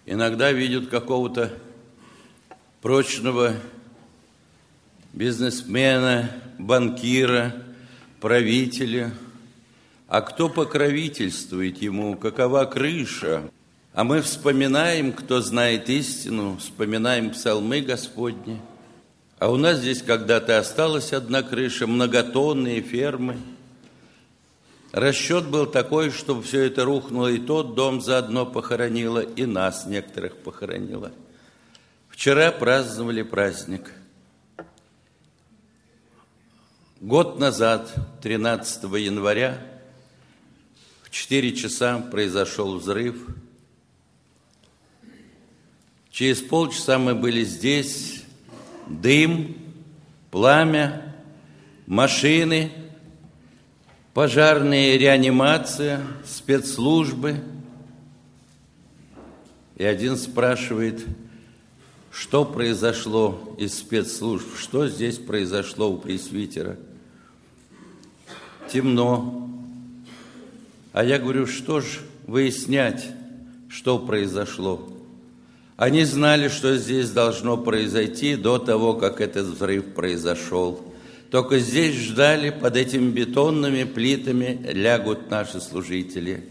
Иногда видят какого-то прочного бизнесмена, банкира, правителя. А кто покровительствует ему? Какова крыша? А мы вспоминаем, кто знает истину, вспоминаем псалмы Господни. А у нас здесь когда-то осталась одна крыша, многотонные фермы. Расчет был такой, чтобы все это рухнуло, и тот дом заодно похоронило, и нас некоторых похоронило. Вчера праздновали праздник. Год назад, 13 января, в 4 часа произошел взрыв. Через полчаса мы были здесь, дым, пламя, машины, пожарные, реанимация, спецслужбы. И один спрашивает, что произошло из спецслужб, что здесь произошло у пресвитера. Темно. А я говорю, что ж выяснять, что произошло. Они знали, что здесь должно произойти до того, как этот взрыв произошел. Только здесь ждали, под этими бетонными плитами лягут наши служители.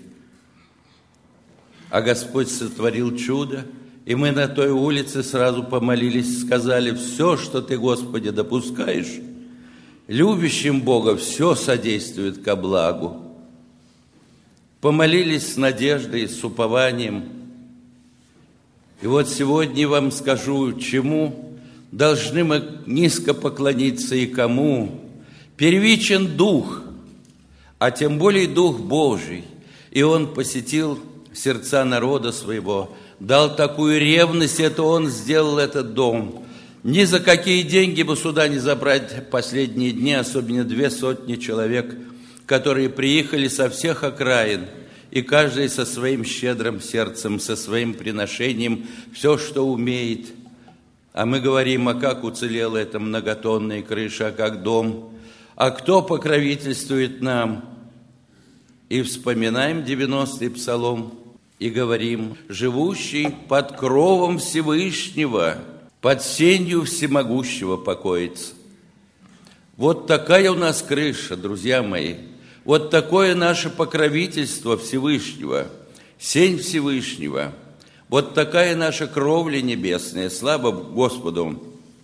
А Господь сотворил чудо, и мы на той улице сразу помолились, сказали, все, что Ты, Господи, допускаешь, любящим Бога все содействует ко благу. Помолились с надеждой, с упованием. И вот сегодня вам скажу, чему должны мы низко поклониться и кому. Первичен Дух, а тем более Дух Божий. И Он посетил сердца народа своего, дал такую ревность, это Он сделал этот дом. Ни за какие деньги бы сюда не забрать последние дни, особенно 200 человек, которые приехали со всех окраин, и каждый со своим щедрым сердцем, со своим приношением, все, что умеет. А мы говорим, а как уцелела эта многотонная крыша, а как дом, а кто покровительствует нам? И вспоминаем 90-й псалом и говорим, живущий под кровом Всевышнего, под сенью всемогущего покоится. Вот такая у нас крыша, друзья мои. Вот такое наше покровительство Всевышнего, сень Всевышнего. Вот такая наша кровля небесная, слава Господу.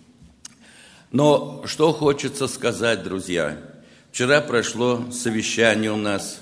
Но что хочется сказать, друзья? Вчера прошло совещание у нас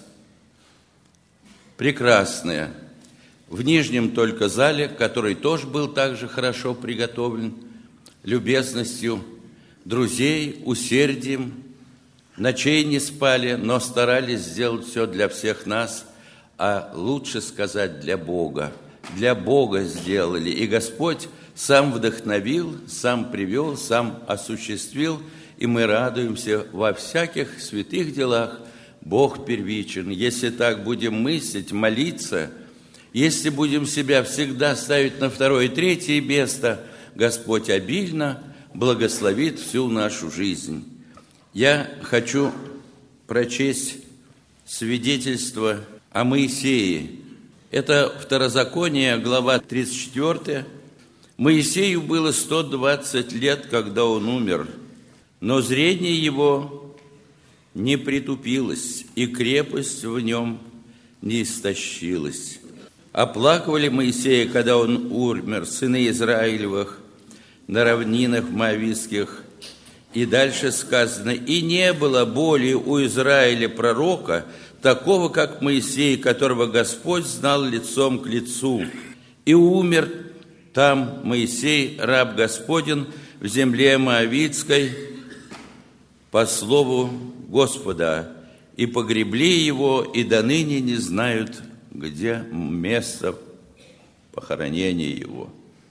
прекрасное. В нижнем только зале, который тоже был также хорошо приготовлен, любезностью друзей, усердием. Ночей не спали, но старались сделать все для всех нас, а лучше сказать для Бога. Для Бога сделали. И Господь сам вдохновил, сам привел, сам осуществил, и мы радуемся во всяких святых делах. Бог первичен. Если так будем мыслить, молиться, если будем себя всегда ставить на второе и третье место, Господь обильно благословит всю нашу жизнь. Я хочу прочесть свидетельство о Моисее. Это Второзаконие, глава 34. Моисею было 120 лет, когда он умер, но зрение его не притупилось, и крепость в нем не истощилась. Оплакивали Моисея, когда он умер, сыны Израилевых, на равнинах моавитских. И дальше сказано, и не было более у Израиля пророка, такого, как Моисей, которого Господь знал лицом к лицу. И умер там Моисей, раб Господень, в земле моавитской, по слову Господа. И погребли его, и до ныне не знают, где место похоронения его.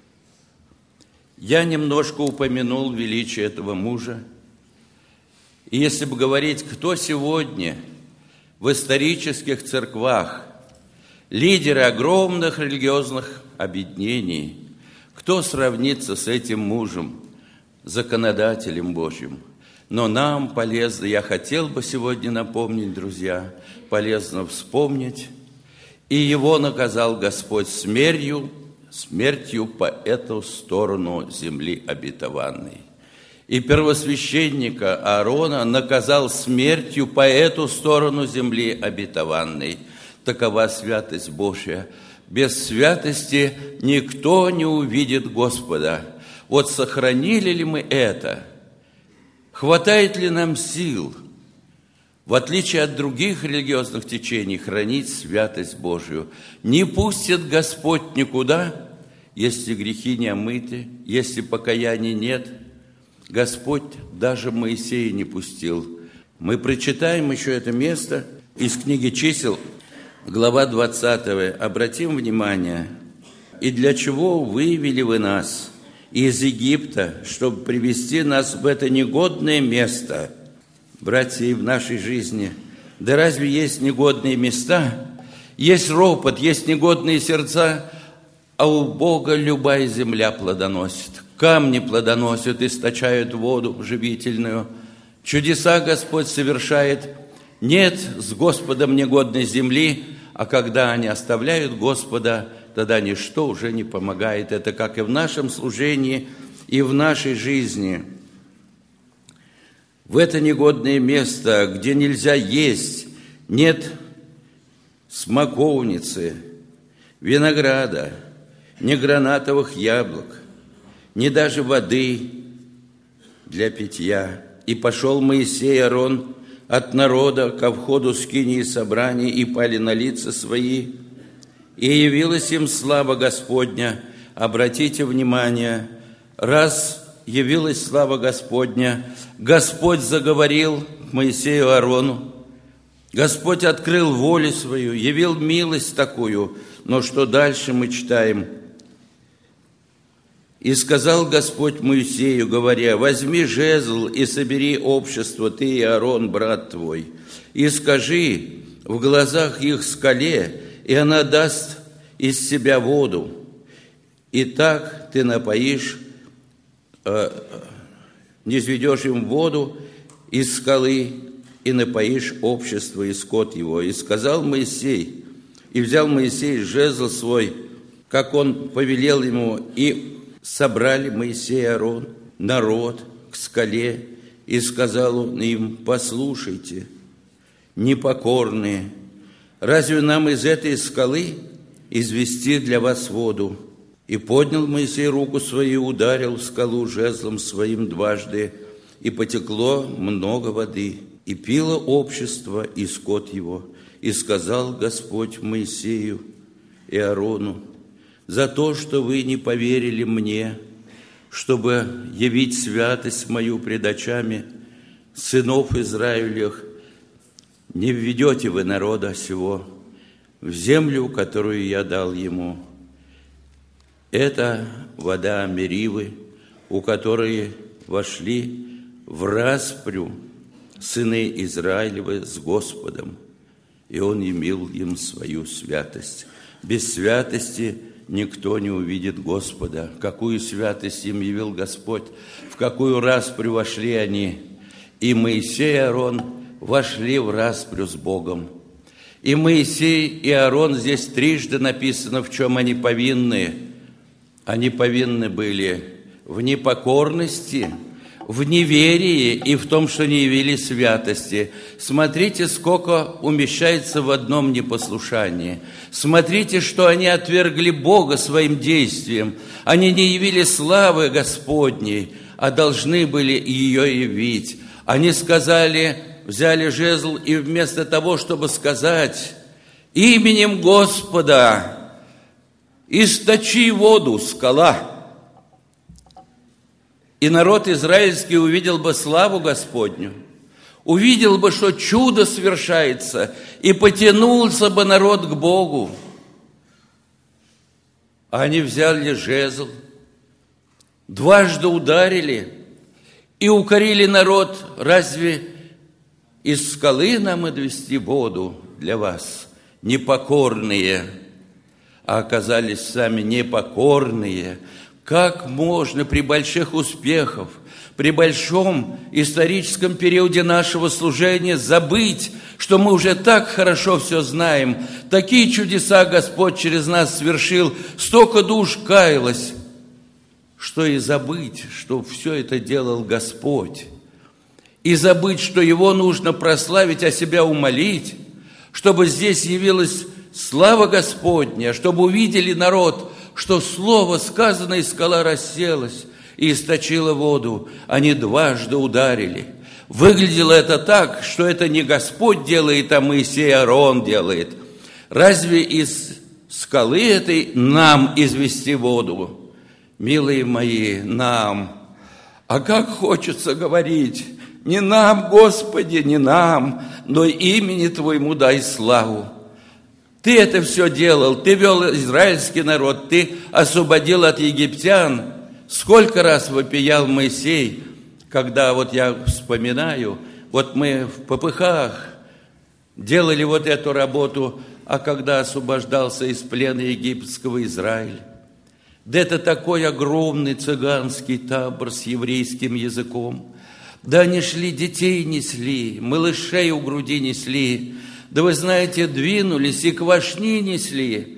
Я немножко упомянул величие этого мужа. И если бы говорить, кто сегодня в исторических церквах лидеры огромных религиозных объединений, кто сравнится с этим мужем, законодателем Божьим? Но нам полезно, я хотел бы сегодня напомнить, друзья, полезно вспомнить. И его наказал Господь смертью смертью по эту сторону земли обетованной. И первосвященника Аарона наказал смертью по эту сторону земли обетованной. Такова святость Божья. Без святости никто не увидит Господа. Вот сохранили ли мы это? Хватает ли нам сил, в отличие от других религиозных течений, хранить святость Божию? Не пустит Господь никуда, если грехи не омыты, если покаяния нет. Господь даже Моисея не пустил. Мы прочитаем еще это место из книги Чисел, глава 20. Обратим внимание. «И для чего вывели вы нас из Египта, чтобы привести нас в это негодное место?» Братья, и в нашей жизни, да разве есть негодные места? Есть ропот, есть негодные сердца, а у Бога любая земля плодоносит. Камни плодоносят, источают воду живительную. Чудеса Господь совершает. Нет с Господом негодной земли, а когда они оставляют Господа, тогда ничто уже не помогает. Это как и в нашем служении, и в нашей жизни. В это негодное место, где нельзя есть, нет смоковницы, винограда, ни гранатовых яблок, ни даже воды для питья. И пошел Моисей и Аарон от народа ко входу скинии собраний, и пали на лица свои, и явилась им слава Господня. Обратите внимание, раз явилась слава Господня, Господь заговорил к Моисею и Аарону, Господь открыл волю свою, явил милость такую. Но что дальше мы читаем? «И сказал Господь Моисею, говоря: возьми жезл и собери общество, ты и Аарон, брат твой, и скажи в глазах их скале, и она даст из себя воду. И так ты напоишь, низведешь им воду из скалы, и напоишь общество и скот его. И сказал Моисей, и взял Моисей жезл свой, как он повелел ему, и собрали Моисей и Аарон, народ, к скале, и сказал он им: послушайте, непокорные, разве нам из этой скалы извести для вас воду? И поднял Моисей руку свою, ударил в скалу жезлом своим дважды, и потекло много воды, и пило общество и скот его. И сказал Господь Моисею и Аарону: за то, что вы не поверили мне, чтобы явить святость мою пред очами сынов Израилевых, не введете вы народа сего в землю, которую я дал ему. Это вода Меривы, у которой вошли в распрю сыны Израилевы с Господом, и он явил им свою святость. Без святости никто не увидит Господа. Какую святость им явил Господь, в какую распрю вошли они. И Моисей и Аарон вошли в распрю с Богом. И Моисей и Аарон, здесь трижды написано, в чем они повинны. Они повинны были в непокорности, в неверии и в том, что не явили святости. Смотрите, сколько умещается в одном непослушании. Смотрите, что они отвергли Бога своим действием. Они не явили славы Господней, а должны были ее явить. Они сказали, взяли жезл, и вместо того, чтобы сказать: именем Господа источи воду, скала, и народ израильский увидел бы славу Господню, увидел бы, что чудо совершается, и потянулся бы народ к Богу. А они взяли жезл, дважды ударили и укорили народ: разве из скалы нам отвести воду для вас, непокорные? А оказались сами непокорные, Как можно при больших успехах, при большом историческом периоде нашего служения забыть, что мы уже так хорошо все знаем, такие чудеса Господь через нас совершил, столько душ каялось, что и забыть, что все это делал Господь, и забыть, что Его нужно прославить, а себя умолить, чтобы здесь явилась слава Господня, чтобы увидели народ, что слово сказано, и скала расселась, и источила воду, они дважды ударили. Выглядело это так, что это не Господь делает, а Моисей Аарон делает. Разве из скалы этой нам извести воду? Милые мои, нам. А как хочется говорить, не нам, Господи, не нам, но имени Твоему дай славу. Ты это все делал, Ты вел израильский народ, Ты освободил от египтян. Сколько раз вопиял Моисей, когда вот я вспоминаю, вот мы в попыхах делали вот эту работу, а когда освобождался из плена египетского Израиль. Да это такой огромный цыганский табор с еврейским языком. Да они шли, детей несли, малышей у груди несли. Да вы знаете, двинулись и квашни несли.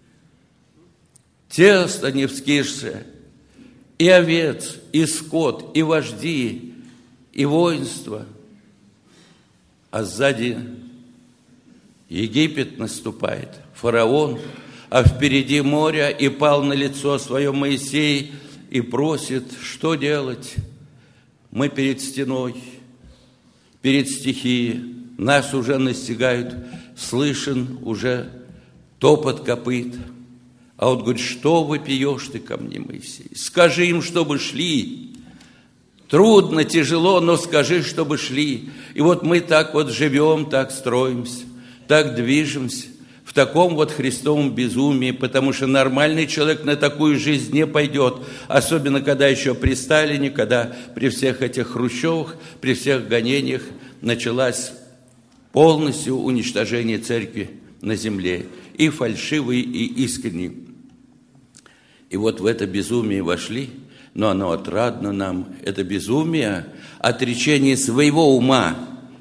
Тесто не вскисшее. И овец, и скот, и вожди, и воинство. А сзади Египет наступает, фараон, а впереди море, и пал на лицо свое Моисей и просит, что делать? Мы перед стеной, перед стихией, нас уже настигают, слышен уже топот копыт. А он говорит, что вопиешь ты ко мне, Моисей? Скажи им, чтобы шли. Трудно, тяжело, но скажи, чтобы шли. И вот мы так вот живем, так строимся, так движемся, в таком вот Христовом безумии, потому что нормальный человек на такую жизнь не пойдет, особенно когда еще при Сталине, когда при всех этих Хрущевых, при всех гонениях началось полностью уничтожение церкви на земле, и фальшивый, и искренний. И вот в это безумие вошли, но оно отрадно нам, это безумие, отречение своего ума,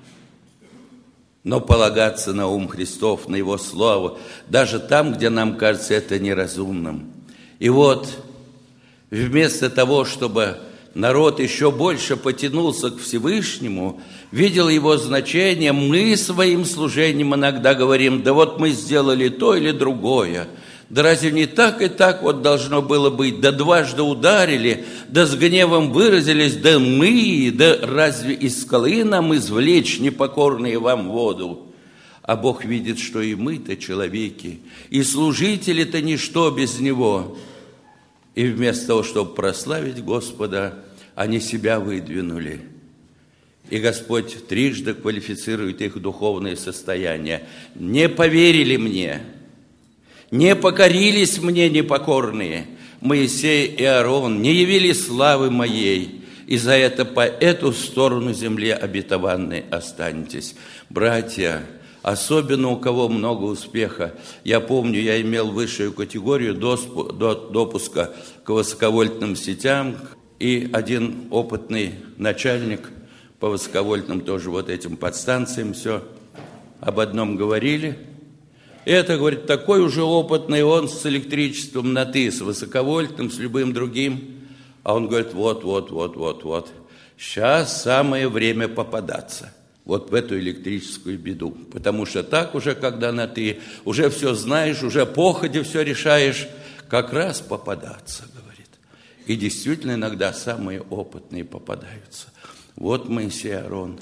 но полагаться на ум Христов, на Его Слово, даже там, где нам кажется это неразумным. И вот вместо того, чтобы народ еще больше потянулся к Всевышнему, видел Его значение, мы своим служением иногда говорим, да вот мы сделали то или другое, да разве не так и так вот должно было быть, да дважды ударили, да с гневом выразились, да мы, да разве из скалы нам извлечь непокорные вам воду? А Бог видит, что и мы-то человеки, и служители-то ничто без Него. И вместо того, чтобы прославить Господа, они себя выдвинули. И Господь трижды квалифицирует их духовное состояние. Не поверили мне, не покорились мне непокорные, Моисей и Аарон, не явили славы моей, и за это по эту сторону земли обетованной останетесь. Братья, особенно у кого много успеха, я помню, я имел высшую категорию допуска к высоковольтным сетям, и один опытный начальник по высоковольтным тоже вот этим подстанциям все об одном говорили. Это, говорит, такой уже опытный, он с электричеством на «ты», с высоковольтным, с любым другим. А он говорит, вот, сейчас самое время попадаться вот в эту электрическую беду. Потому что так уже, когда на «ты», уже все знаешь, уже походе все решаешь, как раз попадаться, говорит. И действительно иногда самые опытные попадаются. Вот Моисей, Аарон,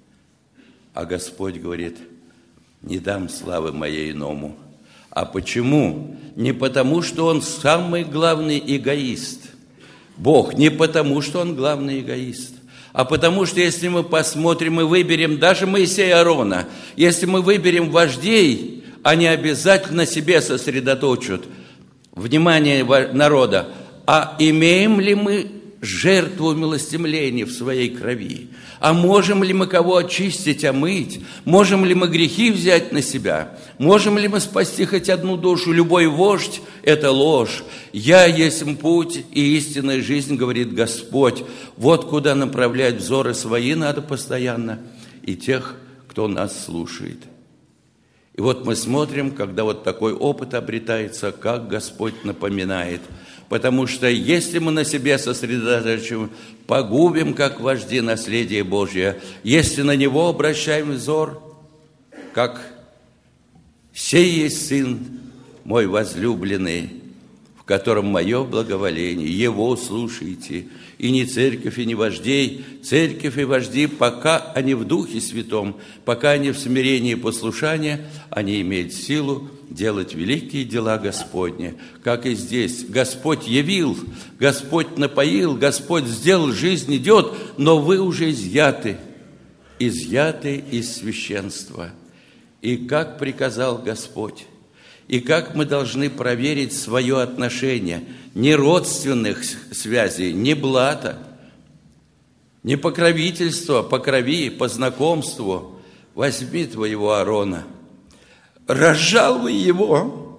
а Господь говорит, не дам славы моей иному. А почему? Не потому, что он самый главный эгоист. Бог не потому, что он главный эгоист, а потому, что если мы посмотрим и выберем даже Моисея и Аарона, если мы выберем вождей, они обязательно себе сосредоточат внимание народа. А имеем ли мы жертву милостивления в своей крови. А можем ли мы кого очистить, омыть? Можем ли мы грехи взять на себя? Можем ли мы спасти хоть одну душу? Любой вождь – это ложь. «Я есть путь и истинная жизнь», говорит Господь. Вот куда направлять взоры свои надо постоянно, и тех, кто нас слушает. И вот мы смотрим, когда вот такой опыт обретается, как Господь напоминает. Потому что если мы на себе сосредоточим, погубим, как вожди, наследие Божье. Если на Него обращаем взор, как «Сей есть Сын мой возлюбленный, в котором мое благоволение, Его слушайте». И не церковь, и не вождей. Церковь и вожди, пока они в Духе Святом, пока они в смирении и послушании, они имеют силу делать великие дела Господни. Как и здесь. Господь явил, Господь напоил, Господь сделал, жизнь идет, но вы уже изъяты из священства. И как приказал Господь, и как мы должны проверить свое отношение, не родственных связей, не блата, не покровительства, по крови, по знакомству. Возьми твоего Аарона, разжалуй его,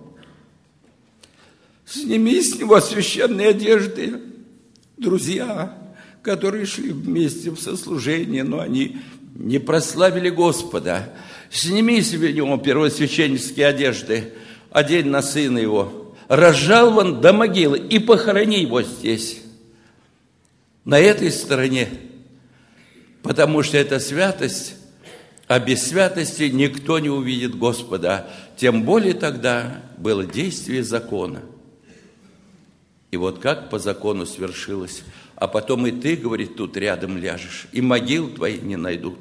сними с него священные одежды. Друзья, которые шли вместе в сослужение, но они не прославили Господа. Сними себе него первосвященнические одежды, одень на сына его, разжалован до могилы, и похорони его здесь, на этой стороне, потому что это святость, а без святости никто не увидит Господа. Тем более тогда было действие закона. И вот как по закону свершилось, а потом и ты, говорит, тут рядом ляжешь, и могил твои не найдут.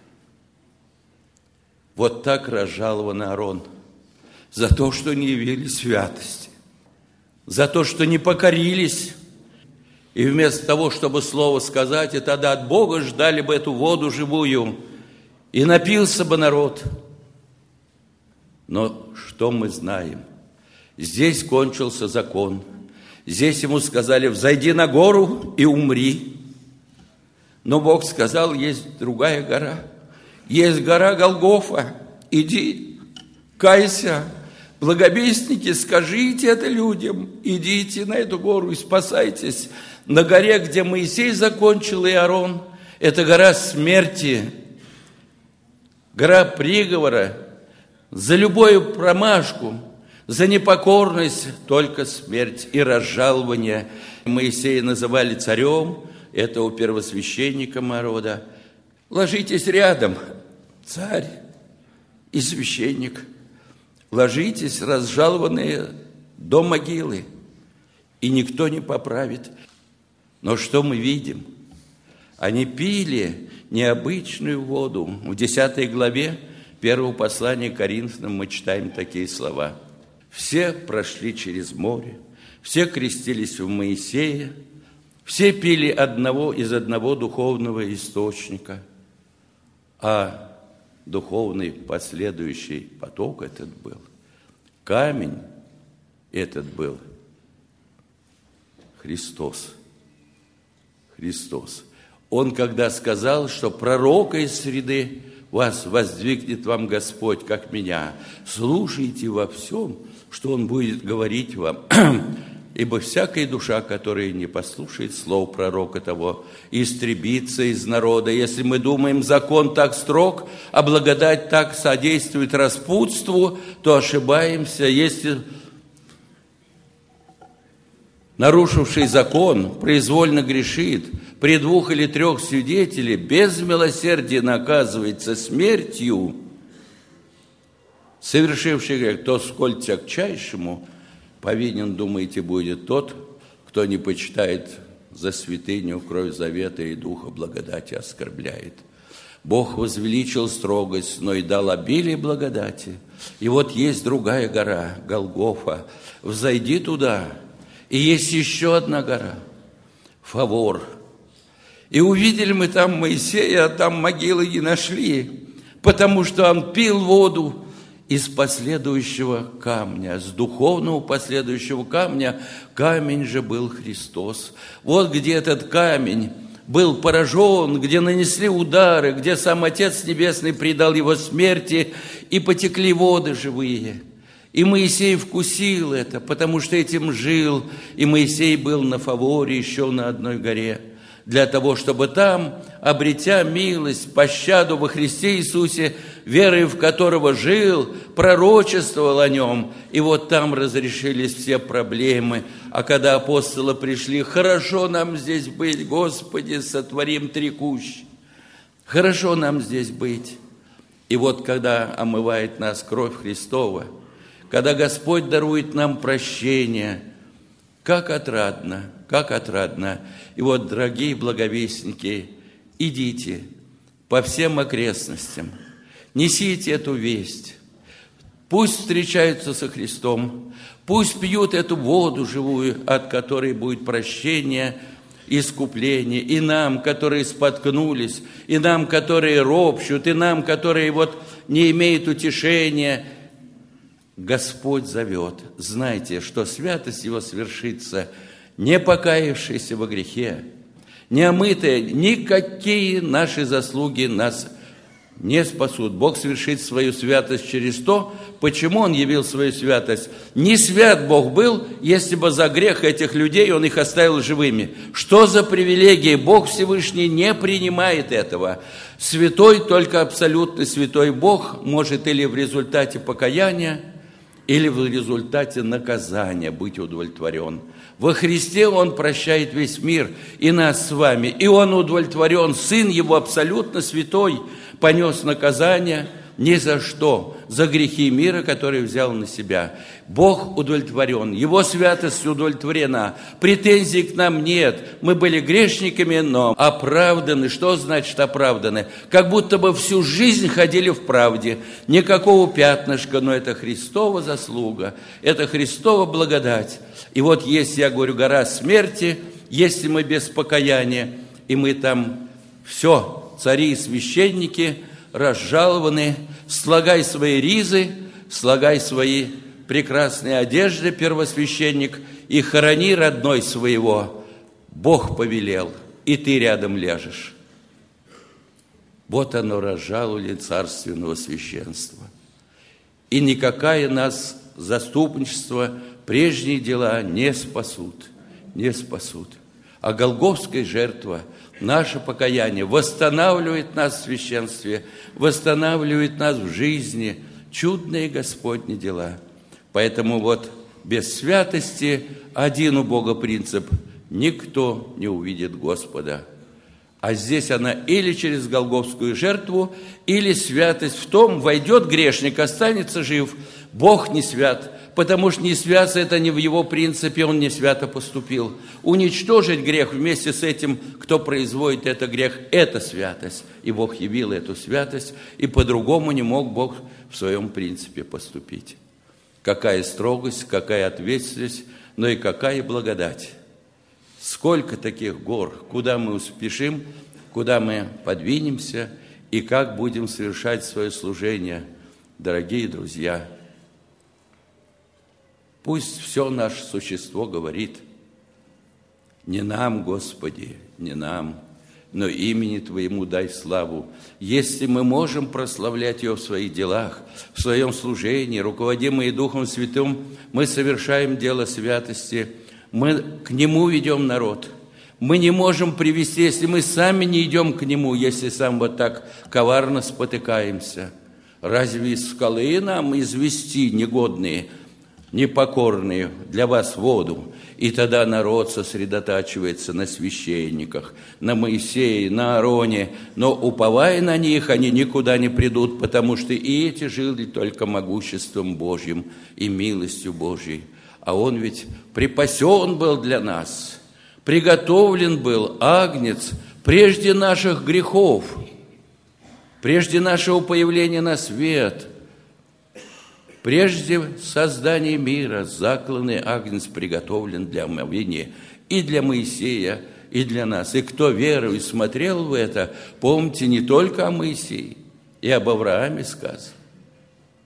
Вот так разжалован Аарон за то, что не явили святости, за то, что не покорились. И вместо того, чтобы слово сказать, и тогда от Бога ждали бы эту воду живую, и напился бы народ. Но что мы знаем? Здесь кончился закон. Здесь ему сказали: взойди на гору и умри. Но Бог сказал: есть другая гора. Есть гора Голгофа. Иди, кайся. Благовестники, скажите это людям. Идите на эту гору и спасайтесь. На горе, где Моисей закончил, и Аарон, это гора смерти, гора приговора. За любую промашку, за непокорность только смерть и разжалование. Моисея называли царем, этого первосвященника народа. Ложитесь рядом, царь и священник. Ложитесь, разжалованные, до могилы, и никто не поправит. Но что мы видим? Они пили необычную воду. В 10 главе 1 послания к Коринфянам мы читаем такие слова. Все прошли через море, все крестились в Моисея, все пили из одного духовного источника, а духовный последующий поток этот был, камень этот был Христос. Христос. Он когда сказал, что пророка из среды вас воздвигнет вам Господь, как меня, слушайте во всем, что Он будет говорить вам, ибо всякая душа, которая не послушает слов пророка того, истребится из народа. Если мы думаем, закон так строг, а благодать так содействует распутству, то ошибаемся. Если нарушивший закон произвольно грешит, при 2 или 3 свидетелей без милосердия наказывается смертью, совершивший грех, то сколь тягчайшему повинен, думаете, будет тот, кто не почитает за святыню кровь завета и духа благодати оскорбляет. Бог возвеличил строгость, но и дал обилие благодати. И вот есть другая гора, Голгофа. Взойди туда, и есть еще одна гора, Фавор. И увидели мы там Моисея, а там могилы не нашли, потому что он пил воду из последующего камня, с духовного последующего камня. Камень же был Христос. Вот где этот камень был поражен, где нанесли удары, где сам Отец Небесный предал его смерти, и потекли воды живые. И Моисей вкусил это, потому что этим жил, и Моисей был на Фаворе, еще на одной горе, для того, чтобы там, обретя милость, пощаду во Христе Иисусе, верой в которого жил, пророчествовал о нем, и вот там разрешились все проблемы. А когда апостолы пришли: хорошо нам здесь быть, Господи, сотворим 3 кущи, хорошо нам здесь быть. И вот когда омывает нас кровь Христова, когда Господь дарует нам прощение, как отрадно, как отрадно. И вот, дорогие благовестники, идите по всем окрестностям, несите эту весть. Пусть встречаются со Христом, пусть пьют эту воду живую, от которой будет прощение, искупление. И нам, которые споткнулись, и нам, которые ропщут, и нам, которые вот не имеют утешения, Господь зовет. Знайте, что святость Его свершится, не покаявшийся во грехе, не омытые, никакие наши заслуги нас не спасут. Бог совершит свою святость через то, почему Он явил свою святость. Не свят Бог был, если бы за грех этих людей Он их оставил живыми. Что за привилегии? Бог Всевышний не принимает этого. Святой, только абсолютно святой Бог может или в результате покаяния, или в результате наказания быть удовлетворен. Во Христе Он прощает весь мир и нас с вами, и Он удовлетворен. Сын Его абсолютно святой понес наказание ни за что, за грехи мира, которые взял на себя. Бог удовлетворен, Его святость удовлетворена, претензий к нам нет. Мы были грешниками, но оправданы. Что значит оправданы? Как будто бы всю жизнь ходили в правде, никакого пятнышка, но это Христова заслуга, это Христова благодать. И вот есть, я говорю, гора смерти, если мы без покаяния, и мы там все, цари и священники, разжалованы, слагай свои ризы, слагай свои прекрасные одежды, первосвященник, и хорони родной своего. Бог повелел, и ты рядом ляжешь. Вот оно, разжалование царственного священства. И никакое нас заступничество, прежние дела не спасут, не спасут. А голгофская жертва, наше покаяние, восстанавливает нас в священстве, восстанавливает нас в жизни, чудные Господни дела. Поэтому вот без святости один у Бога принцип: никто не увидит Господа. А здесь она или через голгофскую жертву, или святость в том: войдет грешник, останется жив. Бог не свят, потому что не свят – это не в Его принципе, Он не свято поступил. Уничтожить грех вместе с этим, кто производит это грех – это святость. И Бог явил эту святость, и по-другому не мог Бог в своем принципе поступить. Какая строгость, какая ответственность, но и какая благодать. Сколько таких гор, куда мы успешим, куда мы подвинемся и как будем совершать свое служение, дорогие друзья. Пусть все наше существо говорит: не нам, Господи, не нам, но имени Твоему дай славу. Если мы можем прославлять Его в своих делах, в своем служении, руководимые Духом Святым, мы совершаем дело святости, мы к Нему ведем народ. Мы не можем привести, если мы сами не идем к Нему, если сам вот так коварно спотыкаемся. Разве из скалы нам извести негодные, непокорные для вас воду? И тогда народ сосредотачивается на священниках, на Моисее, на Аароне, но, уповая на них, они никуда не придут, потому что и эти жили только могуществом Божьим и милостью Божьей. А Он ведь припасен был для нас, приготовлен был агнец прежде наших грехов, прежде нашего появления на свет. Прежде создания мира закланный агнец приготовлен для омовения и для Моисея, и для нас. И кто верил и смотрел в это, помните, не только о Моисее, и об Аврааме сказано.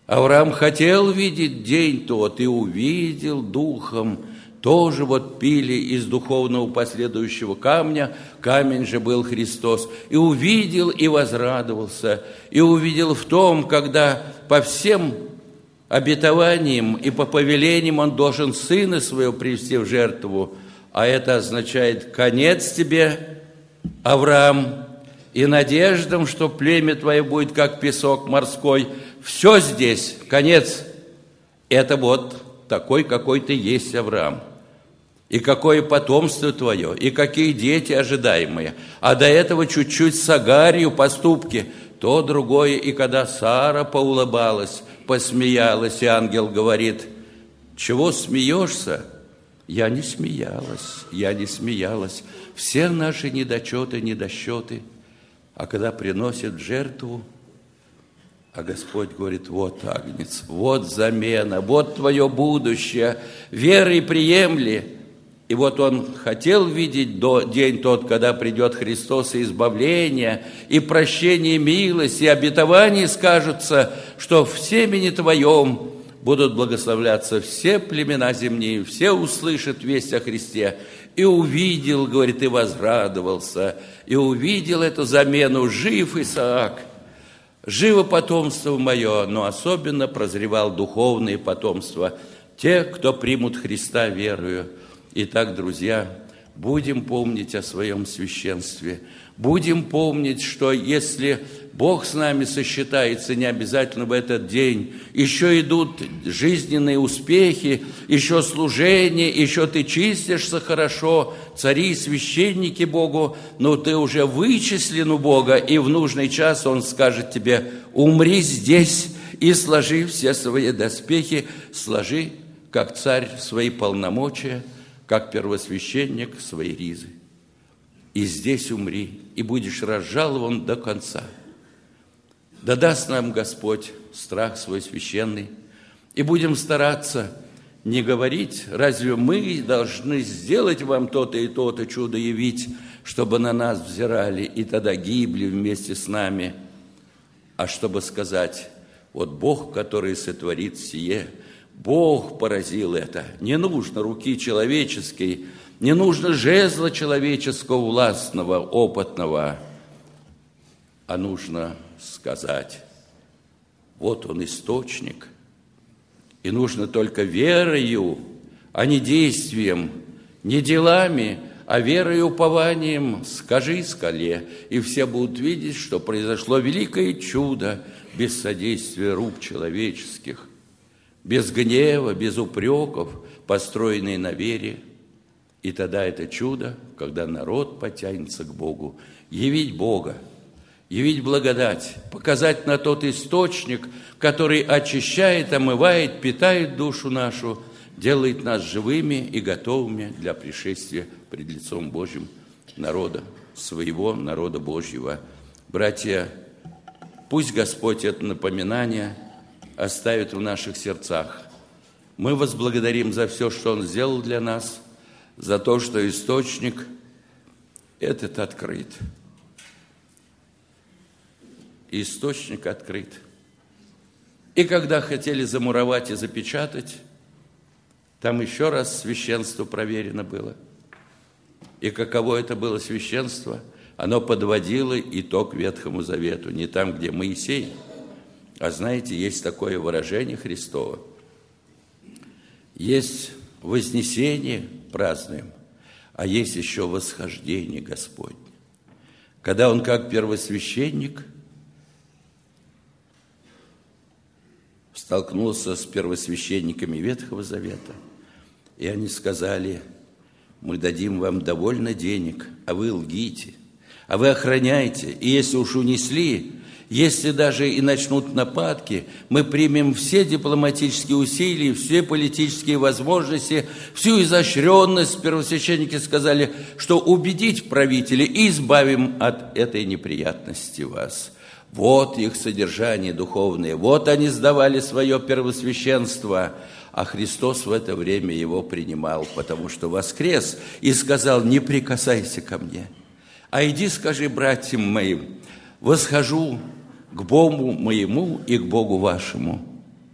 Авраам хотел видеть день тот и увидел духом. Тоже вот пили из духовного последующего камня, камень же был Христос. И увидел, и возрадовался, и увидел в том, когда по всем обетованиям и по повелениям он должен сына своего привести в жертву, а это означает конец тебе, Авраам, и надеждам, что племя твое будет как песок морской. Все здесь, конец, это вот такой, какой ты есть, Авраам. И какое потомство твое, и какие дети ожидаемые. А до этого чуть-чуть с Агарью поступки, то другое. И когда Сара поулыбалась, посмеялась, и ангел говорит: чего смеешься? Я не смеялась, я не смеялась. Все наши недочеты, недосчеты. А когда приносят жертву, а Господь говорит: вот агнец, вот замена, вот твое будущее, верой приемли. И вот он хотел видеть день тот, когда придет Христос, и избавление, и прощение, и милость, и обетование скажутся, что в семени твоем будут благословляться все племена земные, все услышат весть о Христе. И увидел, говорит, и возрадовался, и увидел эту замену: жив Исаак, живо потомство мое, но особенно прозревал духовные потомства, те, кто примут Христа верою. Итак, друзья, будем помнить о своем священстве, будем помнить, что если Бог с нами сосчитается, не обязательно в этот день, еще идут жизненные успехи, еще служение, еще ты чистишься хорошо, цари и священники Богу, но ты уже вычислен у Бога, и в нужный час Он скажет тебе: умри здесь и сложи все свои доспехи, сложи, как царь, свои полномочия, как первосвященник свои ризы. И здесь умри, и будешь разжалован до конца. Да даст нам Господь страх свой священный, и будем стараться не говорить: разве мы должны сделать вам то-то и то-то чудо явить, чтобы на нас взирали и тогда гибли вместе с нами, а чтобы сказать: вот Бог, который сотворит сие, Бог поразил это. Не нужно руки человеческой, не нужно жезла человеческого, властного, опытного, а нужно сказать: вот он источник. И нужно только верою, а не действием, не делами, а верой и упованием скажи скале, и все будут видеть, что произошло великое чудо без содействия рук человеческих, без гнева, без упреков, построенные на вере. И тогда это чудо, когда народ потянется к Богу, явить Бога, явить благодать, показать на тот источник, который очищает, омывает, питает душу нашу, делает нас живыми и готовыми для пришествия пред лицом Божьим народа, своего народа Божьего. Братья, пусть Господь это напоминание оставит в наших сердцах. Мы возблагодарим за все, что Он сделал для нас, за то, что источник этот открыт. Источник открыт. И когда хотели замуровать и запечатать, там еще раз священство проверено было. И каково это было священство? Оно подводило итог Ветхому Завету. Не там, где Моисей, а знаете, есть такое выражение Христово. Есть вознесение, празднуем, а есть еще восхождение Господне. Когда Он как первосвященник столкнулся с первосвященниками Ветхого Завета, и они сказали: мы дадим вам довольно денег, а вы лгите, а вы охраняйте, и если уж унесли, если даже и начнут нападки, мы примем все дипломатические усилия, все политические возможности, всю изощренность. Первосвященники сказали, что убедить правителей и избавим от этой неприятности вас. Вот их содержание духовное, вот они сдавали свое первосвященство, а Христос в это время его принимал, потому что воскрес и сказал: не прикасайся ко мне, а иди скажи братьям моим: восхожу к Богу моему и к Богу вашему.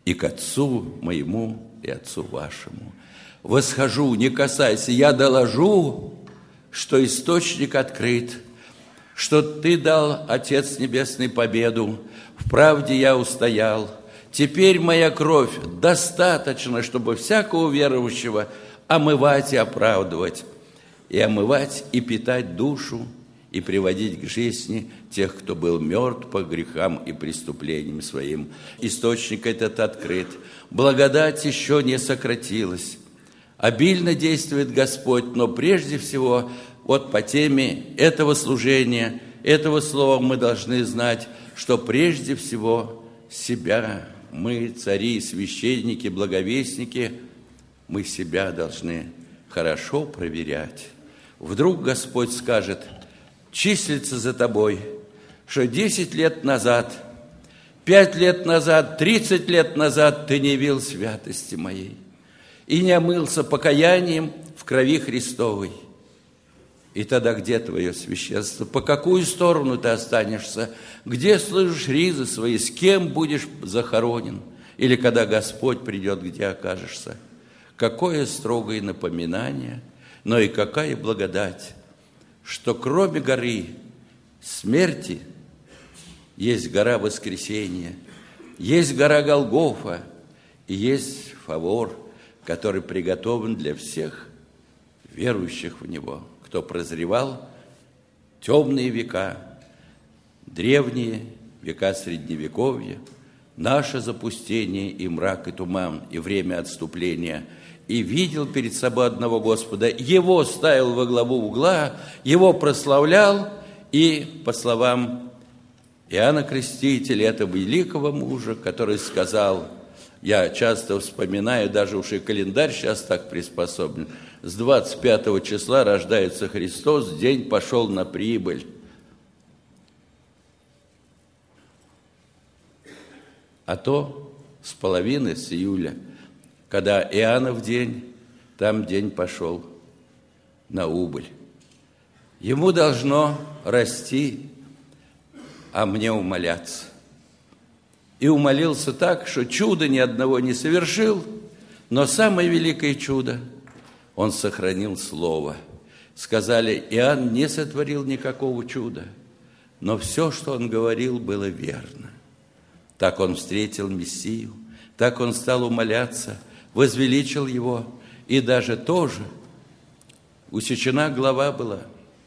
и к Отцу моему и Отцу вашему. Восхожу, не касайся, я доложу, что источник открыт, что Ты дал, Отец Небесный, победу, в правде я устоял. Теперь моя кровь достаточно, чтобы всякого верующего омывать и оправдывать, и омывать и питать душу, и приводить к жизни тех, кто был мертв по грехам и преступлениям своим. Источник этот открыт. Благодать еще не сократилась. Обильно действует Господь, но прежде всего, вот по теме этого служения, этого слова мы должны знать, что прежде всего себя, мы, цари, священники, благовестники, мы себя должны хорошо проверять. Вдруг Господь скажет: числится за тобой, что 10 лет назад, 5 лет назад, 30 лет назад ты не явил святости моей и не омылся покаянием в крови Христовой. И тогда где твое священство? По какую сторону ты останешься? Где слышишь ризы свои? С кем будешь захоронен? Или когда Господь придет, где окажешься? Какое строгое напоминание, но и какая благодать, что кроме горы смерти есть гора воскресения, есть гора Голгофа и есть Фавор, который приготовлен для всех верующих в Него, кто прозревал темные века, древние века Средневековья, наше запустение и мрак, и туман, и время отступления, и видел перед собой одного Господа, Его ставил во главу угла, Его прославлял, и, по словам Иоанна Крестителя, этого великого мужа, который сказал, я часто вспоминаю, даже уж и календарь сейчас так приспособлен, с 25 числа рождается Христос, день пошел на прибыль. А то с половины, с июля, когда Иоаннов день, там день пошел на убыль. Ему должно расти, а мне умоляться. И умолился так, что чуда ни одного не совершил, но самое великое чудо – он сохранил слово. Сказали, Иоанн не сотворил никакого чуда, но все, что он говорил, было верно. Так он встретил Мессию, так он стал умоляться, возвеличил его, и даже тоже усечена голова была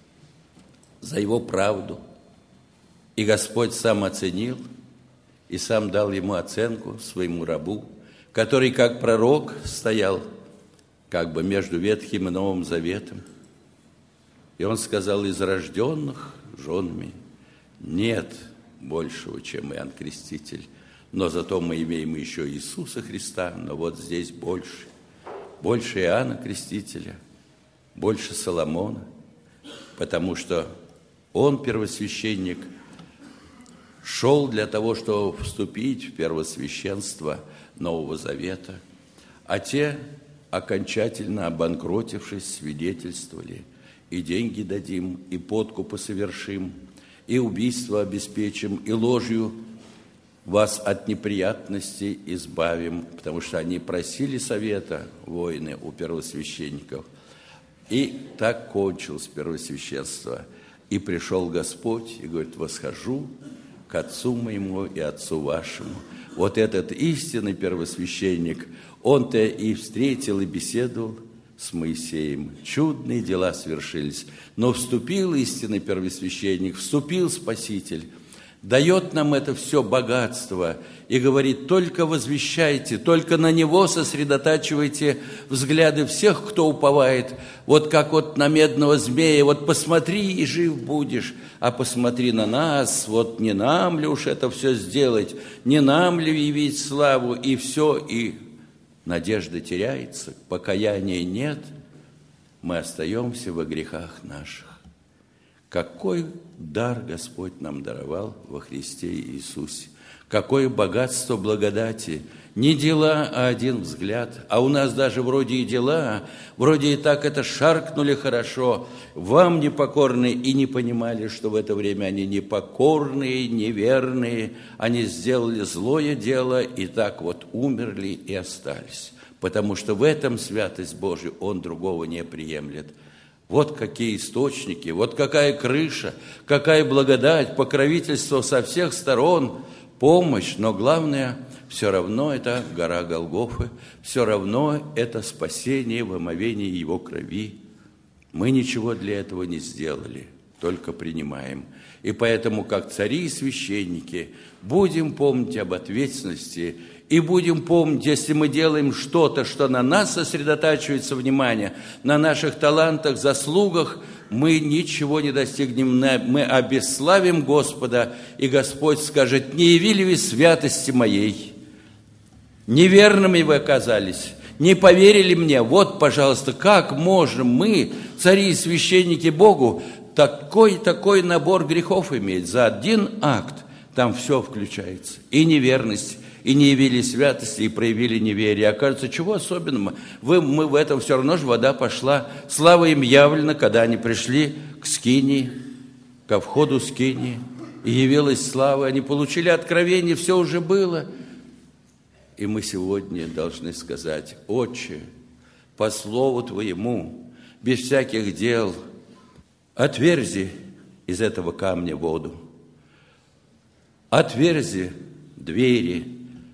за его правду. И Господь сам оценил и сам дал ему оценку, своему рабу, который как пророк стоял как бы между Ветхим и Новым Заветом. И он сказал, из рожденных женами нет большего, чем Иоанн Креститель, но зато мы имеем еще Иисуса Христа, но вот здесь больше. Больше Иоанна Крестителя, больше Соломона, потому что он, первосвященник, шел для того, чтобы вступить в первосвященство Нового Завета, а те, окончательно обанкротившись, свидетельствовали, и деньги дадим, и подкупы совершим, и убийство обеспечим, и ложью вас от неприятностей избавим, потому что они просили совета, воины, у первосвященников. И так кончилось первосвященство. И пришел Господь и говорит, восхожу к Отцу моему и Отцу вашему. Вот этот истинный первосвященник, он-то и встретил, и беседовал с Моисеем. Чудные дела свершились. Но вступил истинный первосвященник, вступил Спаситель, дает нам это все богатство и говорит, только возвещайте, только на Него сосредотачивайте взгляды всех, кто уповает. Вот как вот на медного змея, вот посмотри и жив будешь, а посмотри на нас, вот не нам ли уж это все сделать, не нам ли явить славу, и все, и надежда теряется, покаяния нет, мы остаемся во грехах наших. Какой дар Господь нам даровал во Христе Иисусе. Какое богатство благодати! Не дела, а один взгляд. А у нас даже вроде и дела, вроде и так это шаркнули хорошо. Вам непокорные и не понимали, что в это время они непокорные, неверные. Они сделали злое дело и так вот умерли и остались. Потому что в этом святость Божия, Он другого не приемлет. Вот какие источники, вот какая крыша, какая благодать, покровительство со всех сторон, помощь, но главное – все равно это гора Голгофы, все равно это спасение в омовении Его крови. Мы ничего для этого не сделали, только принимаем. И поэтому, как цари и священники, будем помнить об ответственности и будем помнить, если мы делаем что-то, что на нас сосредотачивается внимание, на наших талантах, заслугах, мы ничего не достигнем, мы обесславим Господа, и Господь скажет: не явили вы святости моей. Неверными вы оказались, не поверили мне. Вот, пожалуйста, как можем мы, цари и священники Богу, такой набор грехов иметь? За один акт там все включается. И неверность, и не явили святости, и проявили неверие. Окажется, чего особенного? Мы в этом все равно же вода пошла. Слава им явлена, когда они пришли к скинии, ко входу скинии, и явилась слава. Они получили откровение, все уже было. И мы сегодня должны сказать: Отче, по слову Твоему, без всяких дел, отверзи из этого камня воду, отверзи двери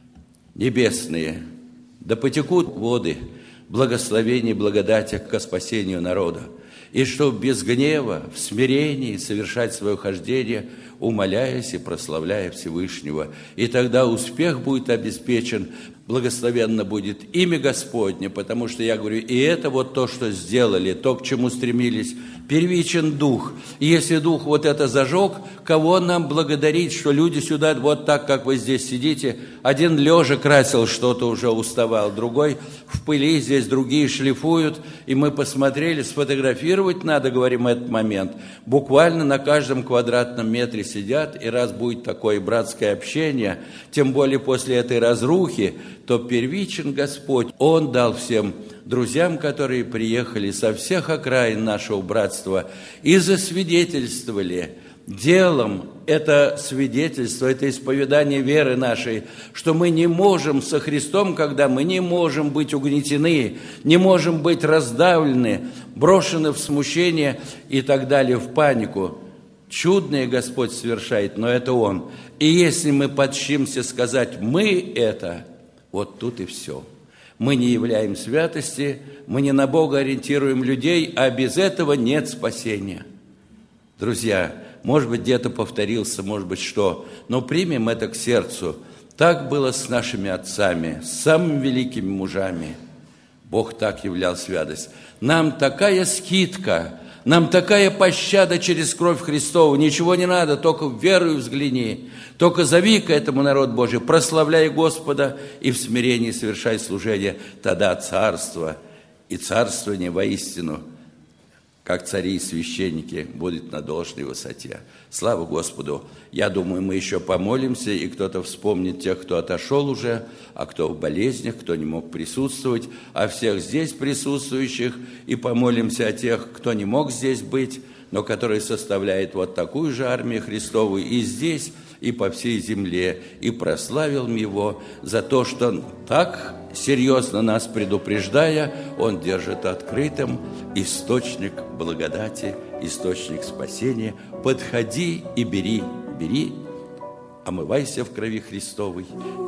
небесные, да потекут воды благословения и благодати ко спасению народа, и чтоб без гнева, в смирении совершать свое хождение, умоляясь и прославляя Всевышнего. И тогда успех будет обеспечен, благословенно будет имя Господне, потому что, я говорю, и это вот то, что сделали, то, к чему стремились. Первичен Дух. И если Дух вот это зажег, кого нам благодарить, что люди сюда, вот так, как вы здесь сидите, один лежа красил что-то, уже уставал, другой в пыли, здесь другие шлифуют, и мы посмотрели, сфотографировать надо, говорим, этот момент. Буквально на каждом квадратном метре сидят, и раз будет такое братское общение, тем более после этой разрухи, то первичен Господь. Он дал всем друзьям, которые приехали со всех окраин нашего братства и засвидетельствовали делом это свидетельство, это исповедание веры нашей, что мы не можем со Христом, когда мы не можем быть угнетены, не можем быть раздавлены, брошены в смущение и так далее, в панику. Чудное Господь совершает, но это Он. И если мы подчимся сказать «мы» это, вот тут и все. Мы не являем святости, мы не на Бога ориентируем людей, а без этого нет спасения. Друзья, может быть, где-то повторился, может быть, что, но примем это к сердцу. Так было с нашими отцами, с самыми великими мужами. Бог так являл святость. Нам такая скидка, нам такая пощада через кровь Христову. Ничего не надо, только верою взгляни. Только зови к этому народ Божий, прославляй Господа и в смирении совершай служение. Тогда царство и царствование воистину, как цари и священники, будет на должной высоте. Слава Господу! Я думаю, мы еще помолимся, и кто-то вспомнит тех, кто отошел уже, а кто в болезнях, кто не мог присутствовать, о всех здесь присутствующих, и помолимся о тех, кто не мог здесь быть, но который составляет вот такую же армию Христову и здесь, и по всей земле, и прославил Его за то, что Он так серьезно нас предупреждая, Он держит открытым источник благодати, источник спасения. Подходи и бери, омывайся в крови Христовой